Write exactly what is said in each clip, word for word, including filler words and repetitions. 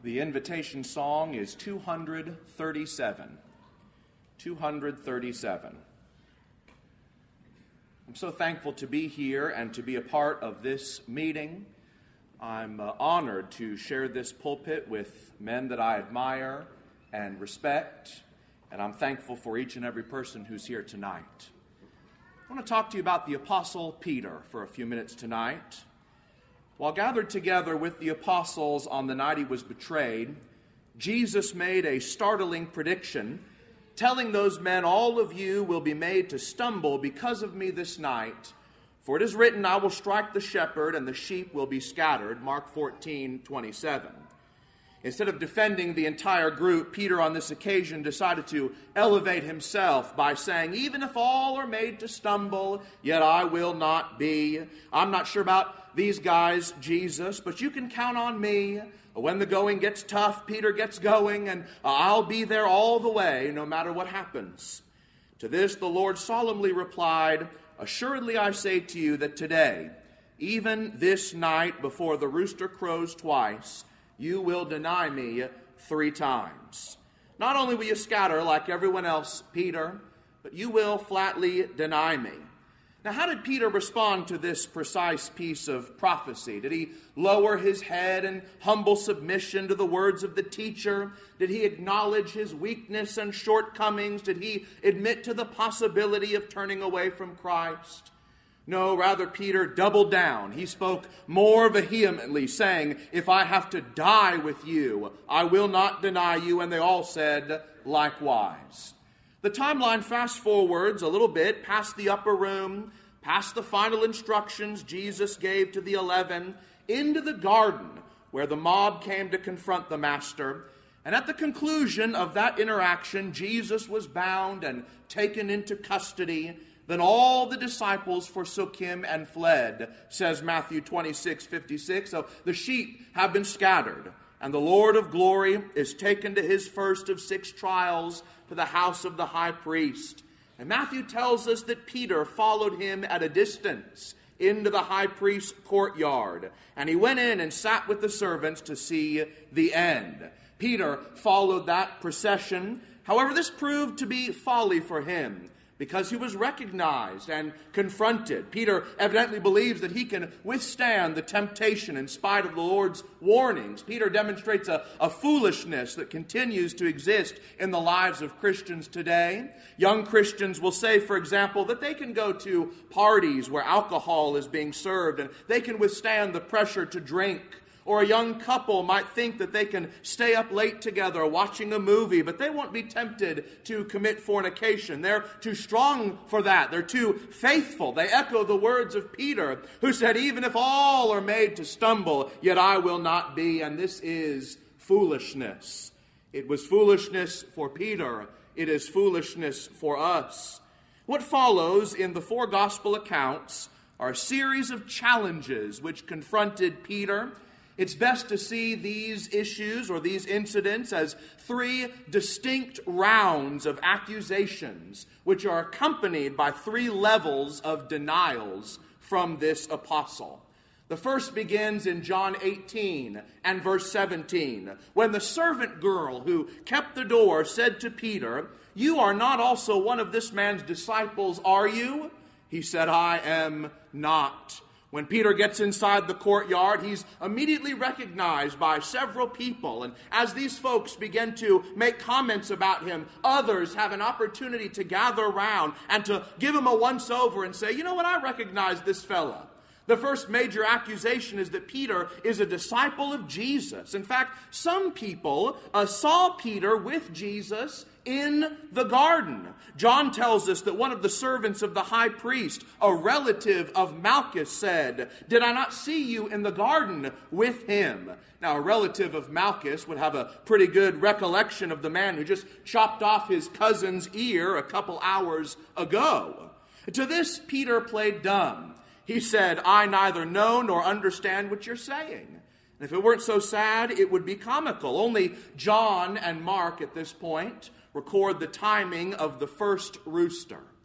The invitation song is two hundred thirty-seven. two hundred thirty-seven. I'm so thankful to be here and to be a part of this meeting. I'm uh, honored to share this pulpit with men that I admire and respect, and I'm thankful for each and every person who's here tonight. I want to talk to you about the Apostle Peter for a few minutes tonight. While gathered together with the apostles on the night he was betrayed, Jesus made a startling prediction, telling those men, "All of you will be made to stumble because of me this night. For it is written, I will strike the shepherd, and the sheep will be scattered." Mark fourteen twenty-seven. Instead of defending the entire group, Peter on this occasion decided to elevate himself by saying, "Even if all are made to stumble, yet I will not be. I'm not sure about these guys, Jesus, but you can count on me. When the going gets tough, Peter gets going, and I'll be there all the way, no matter what happens." To this the Lord solemnly replied, "Assuredly I say to you that today, even this night before the rooster crows twice, you will deny me three times. Not only will you scatter like everyone else, Peter, but you will flatly deny me." Now, how did Peter respond to this precise piece of prophecy? Did he lower his head in humble submission to the words of the teacher? Did he acknowledge his weakness and shortcomings? Did he admit to the possibility of turning away from Christ? No, rather Peter doubled down. He spoke more vehemently, saying, "If I have to die with you, I will not deny you." And they all said likewise. The timeline fast forwards a little bit past the upper room, past the final instructions Jesus gave to the eleven, into the garden where the mob came to confront the master. And at the conclusion of that interaction, Jesus was bound and taken into custody. Then all the disciples forsook him and fled, says Matthew twenty-six fifty-six. So the sheep have been scattered, and the Lord of glory is taken to his first of six trials, to the house of the high priest. And Matthew tells us that Peter followed him at a distance into the high priest's courtyard, and he went in and sat with the servants to see the end. Peter followed that procession. However, this proved to be folly for him, because he was recognized and confronted. Peter evidently believes that he can withstand the temptation in spite of the Lord's warnings. Peter demonstrates a, a foolishness that continues to exist in the lives of Christians today. Young Christians will say, for example, that they can go to parties where alcohol is being served and they can withstand the pressure to drink. Or a young couple might think that they can stay up late together watching a movie, but they won't be tempted to commit fornication. They're too strong for that. They're too faithful. They echo the words of Peter, who said, "Even if all are made to stumble, yet I will not be." And this is foolishness. It was foolishness for Peter. It is foolishness for us. What follows in the four gospel accounts are a series of challenges which confronted Peter. It's best to see these issues or these incidents as three distinct rounds of accusations, which are accompanied by three levels of denials from this apostle. The first begins in John eighteen and verse seventeen, when the servant girl who kept the door said to Peter, "You are not also one of this man's disciples, are you?" He said, "I am not." When Peter gets inside the courtyard, he's immediately recognized by several people. And as these folks begin to make comments about him, others have an opportunity to gather around and to give him a once-over and say, "You know what, I recognize this fella." The first major accusation is that Peter is a disciple of Jesus. In fact, some people uh, saw Peter with Jesus in the garden. John tells us that one of the servants of the high priest, a relative of Malchus, said, "Did I not see you in the garden with him?" Now, a relative of Malchus would have a pretty good recollection of the man who just chopped off his cousin's ear a couple hours ago. To this, Peter played dumb. He said, "I neither know nor understand what you're saying." And if it weren't so sad, it would be comical. Only John and Mark at this point record the timing of the first rooster.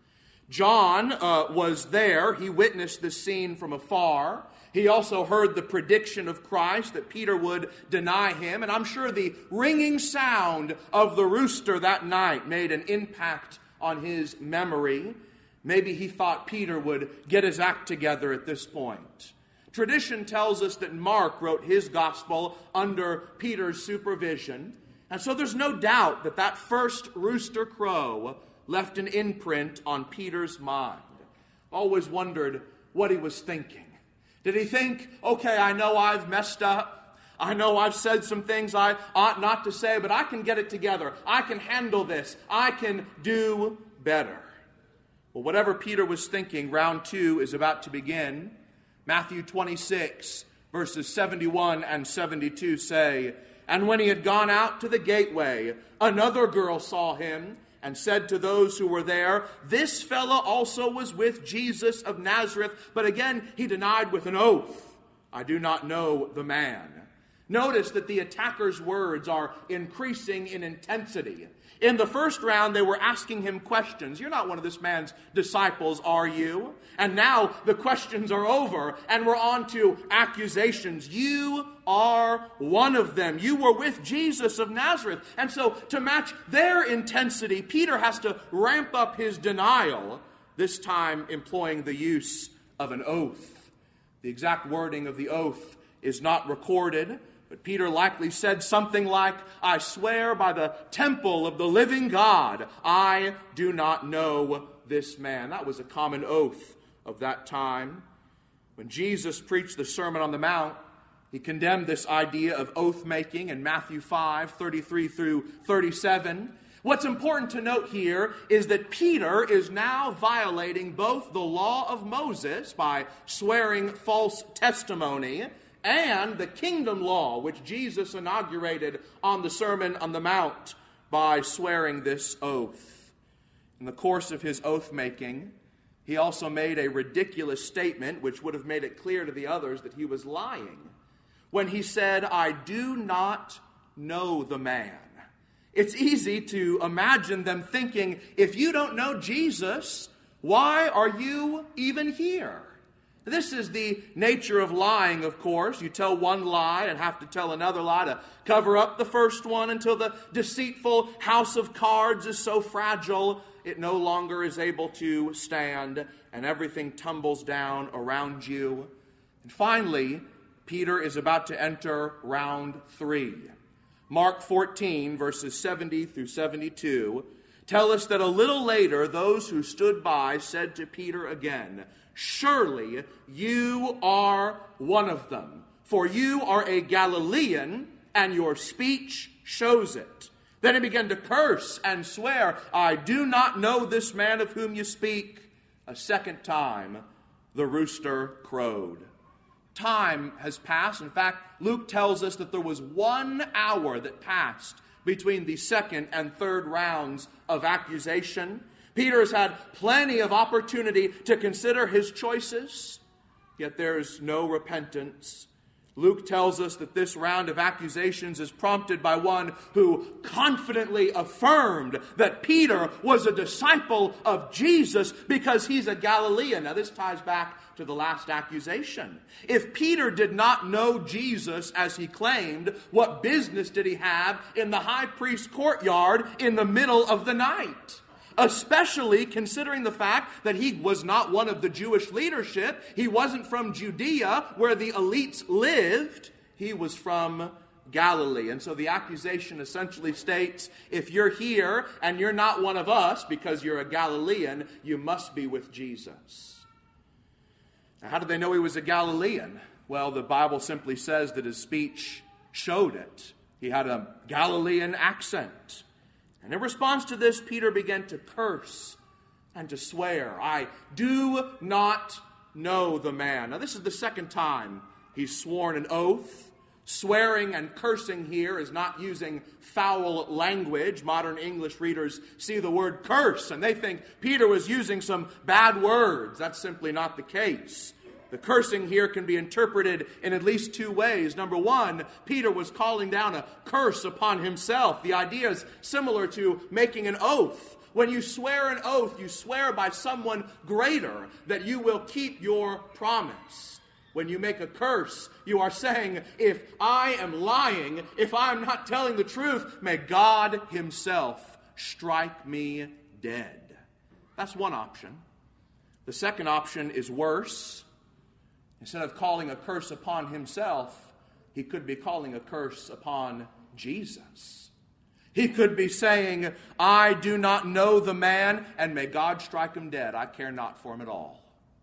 John uh, was there. He witnessed this scene from afar. He also heard the prediction of Christ that Peter would deny him. And I'm sure the ringing sound of the rooster that night made an impact on his memory. Maybe he thought Peter would get his act together at this point. Tradition tells us that Mark wrote his gospel under Peter's supervision. And so there's no doubt that that first rooster crow left an imprint on Peter's mind. Always wondered what he was thinking. Did he think, okay, I know I've messed up. I know I've said some things I ought not to say, but I can get it together. I can handle this. I can do better. Well, whatever Peter was thinking, round two is about to begin. Matthew twenty-six, verses seventy-one and seventy-two say, "And when he had gone out to the gateway, another girl saw him and said to those who were there, 'This fellow also was with Jesus of Nazareth.' But again he denied with an oath, 'I do not know the man.'" Notice that the attacker's words are increasing in intensity. In the first round, they were asking him questions. "You're not one of this man's disciples, are you?" And now the questions are over, and we're on to accusations. "You are one of them. You were with Jesus of Nazareth." And so to match their intensity, Peter has to ramp up his denial, this time employing the use of an oath. The exact wording of the oath is not recorded, but Peter likely said something like, "I swear by the temple of the living God, I do not know this man." That was a common oath of that time. When Jesus preached the Sermon on the Mount, he condemned this idea of oath-making in Matthew five, thirty-three through thirty-seven. What's important to note here is that Peter is now violating both the law of Moses by swearing false testimony and the kingdom law, which Jesus inaugurated on the Sermon on the Mount by swearing this oath. In the course of his oath-making, he also made a ridiculous statement which would have made it clear to the others that he was lying when he said, "I do not know the man." It's easy to imagine them thinking, if you don't know Jesus, why are you even here? This is the nature of lying, of course. You tell one lie and have to tell another lie to cover up the first one until the deceitful house of cards is so fragile it no longer is able to stand and everything tumbles down around you. And finally, Peter is about to enter round three. Mark fourteen, verses seventy through seventy-two, tell us that a little later those who stood by said to Peter again, "Surely you are one of them, for you are a Galilean, and your speech shows it." Then he began to curse and swear, "I do not know this man of whom you speak." A second time, the rooster crowed. Time has passed. In fact, Luke tells us that there was one hour that passed between the second and third rounds of accusation. Peter has had plenty of opportunity to consider his choices, yet there is no repentance. Luke tells us that this round of accusations is prompted by one who confidently affirmed that Peter was a disciple of Jesus because he's a Galilean. Now this ties back to the last accusation. If Peter did not know Jesus as he claimed, what business did he have in the high priest's courtyard in the middle of the night? Especially considering the fact that he was not one of the Jewish leadership. He wasn't from Judea, where the elites lived. He was from Galilee. And so the accusation essentially states, if you're here and you're not one of us because you're a Galilean, you must be with Jesus. Now, how did they know he was a Galilean? Well, the Bible simply says that his speech showed it. He had a Galilean accent. And in response to this, Peter began to curse and to swear, "I do not know the man." Now, this is the second time he's sworn an oath. Swearing and cursing here is not using foul language. Modern English readers see the word curse, and they think Peter was using some bad words. That's simply not the case. The cursing here can be interpreted in at least two ways. Number one, Peter was calling down a curse upon himself. The idea is similar to making an oath. When you swear an oath, you swear by someone greater that you will keep your promise. When you make a curse, you are saying, if I am lying, if I am not telling the truth, may God himself strike me dead. That's one option. The second option is worse. Instead of calling a curse upon himself, he could be calling a curse upon Jesus. He could be saying, I do not know the man, and may God strike him dead. I care not for him at all.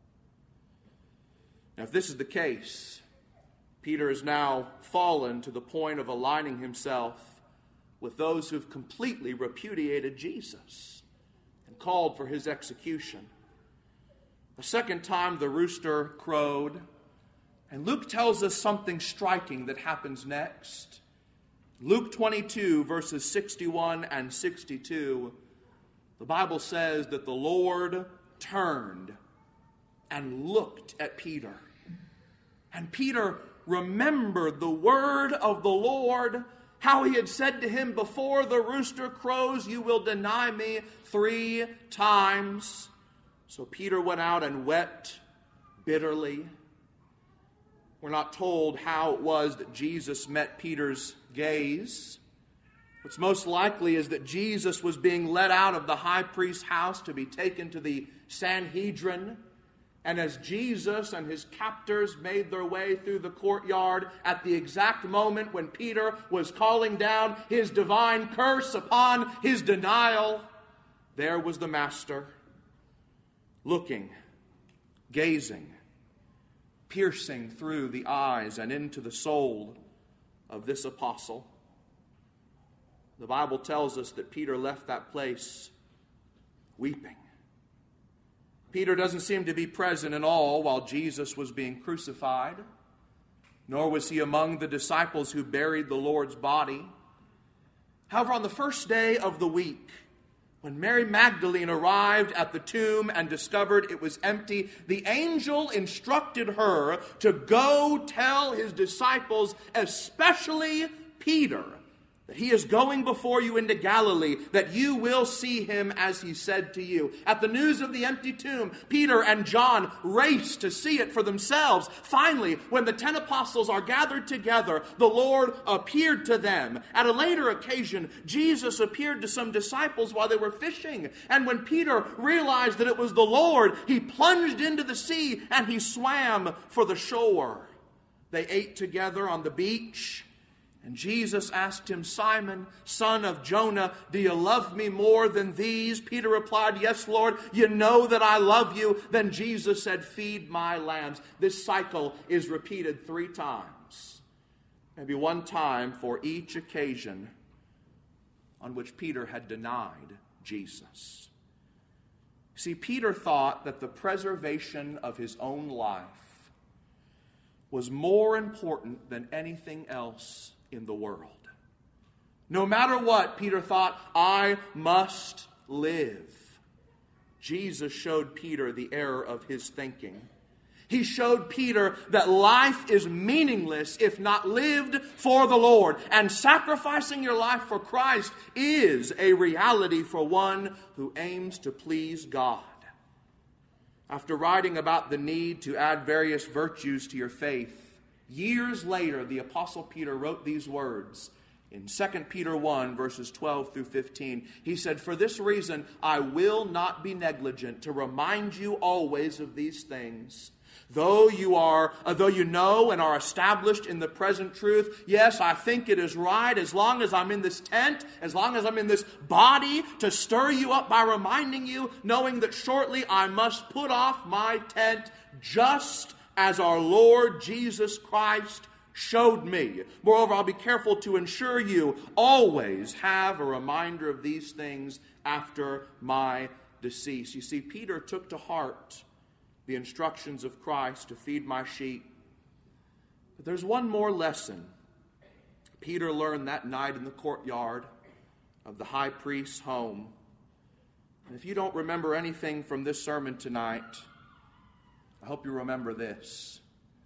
Now, if this is the case, Peter has now fallen to the point of aligning himself with those who've completely repudiated Jesus and called for his execution. The second time the rooster crowed, and Luke tells us something striking that happens next. Luke twenty-two, verses sixty-one and sixty-two, the Bible says that the Lord turned and looked at Peter. And Peter remembered the word of the Lord, how he had said to him, before the rooster crows, you will deny me three times. So Peter went out and wept bitterly. We're not told how it was that Jesus met Peter's gaze. What's most likely is that Jesus was being led out of the high priest's house to be taken to the Sanhedrin. And as Jesus and his captors made their way through the courtyard at the exact moment when Peter was calling down his divine curse upon his denial, there was the Master, looking, gazing, piercing through the eyes and into the soul of this apostle. The Bible tells us that Peter left that place weeping. Peter doesn't seem to be present at all while Jesus was being crucified, nor was he among the disciples who buried the Lord's body. However, on the first day of the week, when Mary Magdalene arrived at the tomb and discovered it was empty, the angel instructed her to go tell his disciples, especially Peter, that he is going before you into Galilee, that you will see him as he said to you. At the news of the empty tomb, Peter and John race to see it for themselves. Finally, when the ten apostles are gathered together, the Lord appeared to them. At a later occasion, Jesus appeared to some disciples while they were fishing. And when Peter realized that it was the Lord, he plunged into the sea and he swam for the shore. They ate together on the beach. And Jesus asked him, Simon, son of Jonah, do you love me more than these? Peter replied, yes, Lord, you know that I love you. Then Jesus said, feed my lambs. This cycle is repeated three times. Maybe one time for each occasion on which Peter had denied Jesus. See, Peter thought that the preservation of his own life was more important than anything else in the world. No matter what, Peter thought, I must live. Jesus showed Peter the error of his thinking. He showed Peter that life is meaningless if not lived for the Lord. And sacrificing your life for Christ is a reality for one who aims to please God. After writing about the need to add various virtues to your faith, years later, the Apostle Peter wrote these words in Second Peter one, verses twelve through fifteen. He said, for this reason, I will not be negligent to remind you always of these things. Though you are, uh, though you know and are established in the present truth, yes, I think it is right, as long as I'm in this tent, as long as I'm in this body, to stir you up by reminding you, knowing that shortly I must put off my tent, just as our Lord Jesus Christ showed me. Moreover, I'll be careful to ensure you always have a reminder of these things after my decease. You see, Peter took to heart the instructions of Christ to feed my sheep. But there's one more lesson Peter learned that night in the courtyard of the high priest's home. And if you don't remember anything from this sermon tonight, I hope you remember this.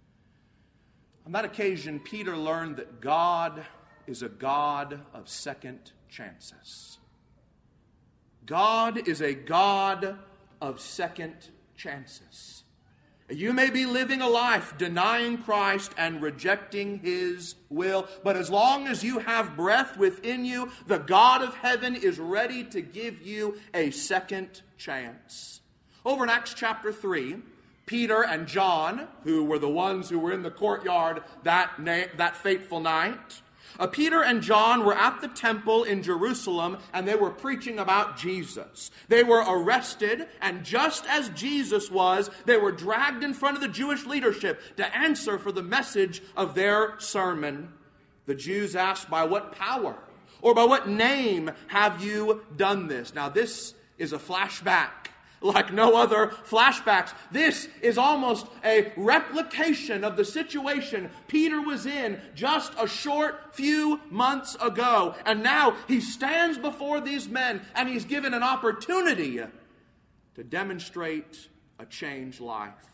On that occasion, Peter learned that God is a God of second chances. God is a God of second chances. You may be living a life denying Christ and rejecting His will, but as long as you have breath within you, the God of heaven is ready to give you a second chance. Over in Acts chapter three, Peter and John, who were the ones who were in the courtyard that, na- that fateful night, Uh, Peter and John were at the temple in Jerusalem, and they were preaching about Jesus. They were arrested, and just as Jesus was, they were dragged in front of the Jewish leadership to answer for the message of their sermon. The Jews asked, "By what power or by what name have you done this?" Now, this is a flashback like no other flashbacks. This is almost a replication of the situation Peter was in just a short few months ago. And now he stands before these men and he's given an opportunity to demonstrate a changed life.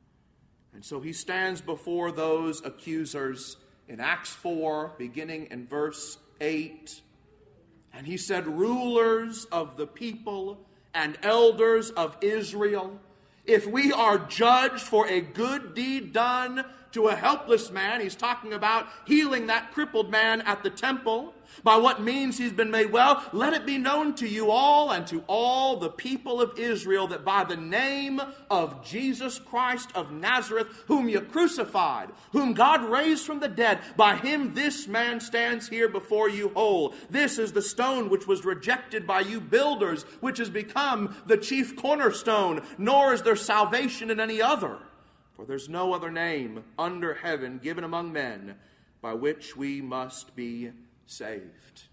And so he stands before those accusers in Acts four, beginning in verse eight. And he said, "Rulers of the people and elders of Israel, if we are judged for a good deed done to a helpless man," he's talking about healing that crippled man at the temple, "by what means he's been made well, let it be known to you all and to all the people of Israel that by the name of Jesus Christ of Nazareth, whom you crucified, whom God raised from the dead, by him this man stands here before you whole. This is the stone which was rejected by you builders, which has become the chief cornerstone, nor is there salvation in any other. For there's no other name under heaven given among men by which we must be saved."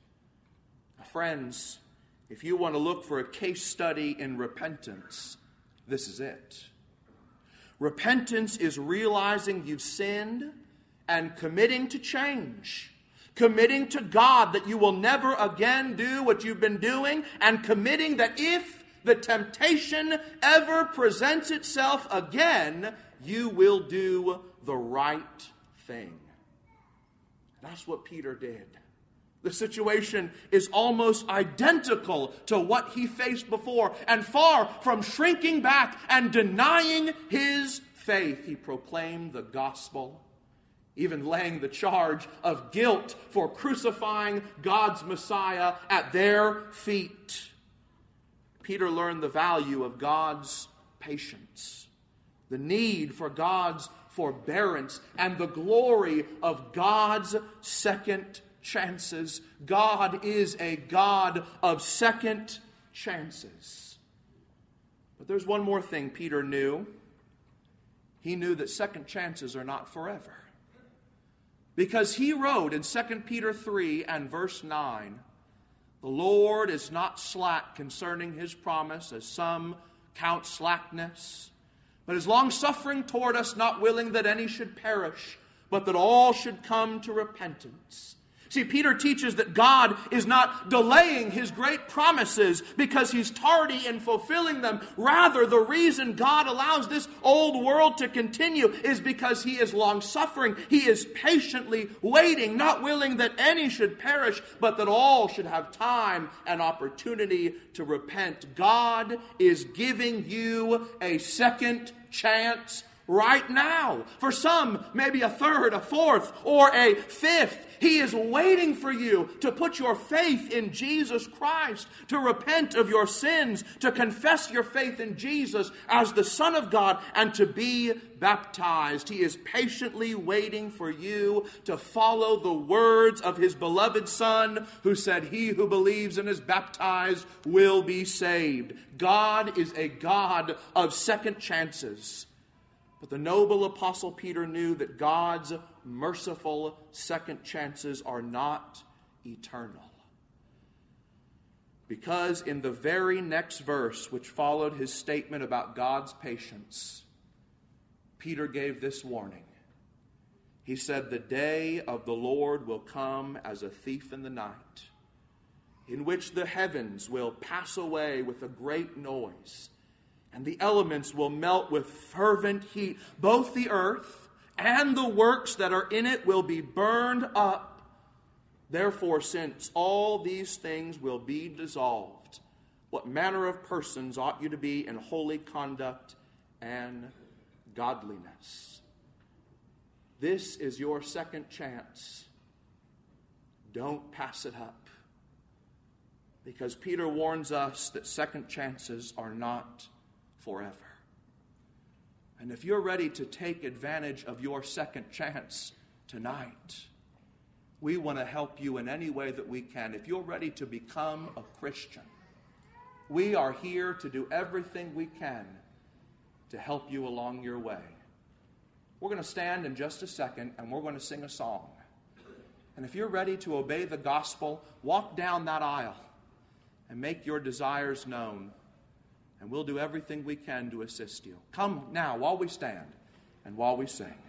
Friends, if you want to look for a case study in repentance, this is it. Repentance is realizing you've sinned and committing to change. Committing to God that you will never again do what you've been doing, and committing that if the temptation ever presents itself again, you will do the right thing. That's what Peter did. The situation is almost identical to what he faced before. And far from shrinking back and denying his faith, he proclaimed the gospel, even laying the charge of guilt for crucifying God's Messiah at their feet. Peter learned the value of God's patience, the need for God's forbearance, and the glory of God's second chances. God is a God of second chances. But there's one more thing Peter knew. He knew that second chances are not forever. Because he wrote in Second Peter three and verse nine, "The Lord is not slack concerning his promise, as some count slackness, but is long-suffering toward us, not willing that any should perish, but that all should come to repentance." See, Peter teaches that God is not delaying his great promises because he's tardy in fulfilling them. Rather, the reason God allows this old world to continue is because he is long-suffering. He is patiently waiting, not willing that any should perish, but that all should have time and opportunity to repent. God is giving you a second chance right now. For some, maybe a third, a fourth, or a fifth. He is waiting for you to put your faith in Jesus Christ, to repent of your sins, to confess your faith in Jesus as the Son of God, and to be baptized. He is patiently waiting for you to follow the words of his beloved Son, who said, "He who believes and is baptized will be saved." God is a God of second chances. But the noble apostle Peter knew that God's merciful second chances are not eternal. Because in the very next verse, which followed his statement about God's patience, Peter gave this warning. He said, "The day of the Lord will come as a thief in the night, in which the heavens will pass away with a great noise, and the elements will melt with fervent heat. Both the earth and the works that are in it will be burned up. Therefore, since all these things will be dissolved, What manner of persons ought you to be in holy conduct and godliness? This is your second chance. Don't pass it up. Because Peter warns us that second chances are not forever. And if you're ready to take advantage of your second chance tonight, we want to help you in any way that we can. If you're ready to become a Christian, we are here to do everything we can to help you along your way. We're going to stand in just a second and we're going to sing a song. And if you're ready to obey the gospel, walk down that aisle and make your desires known. And we'll do everything we can to assist you. Come now while we stand and while we sing.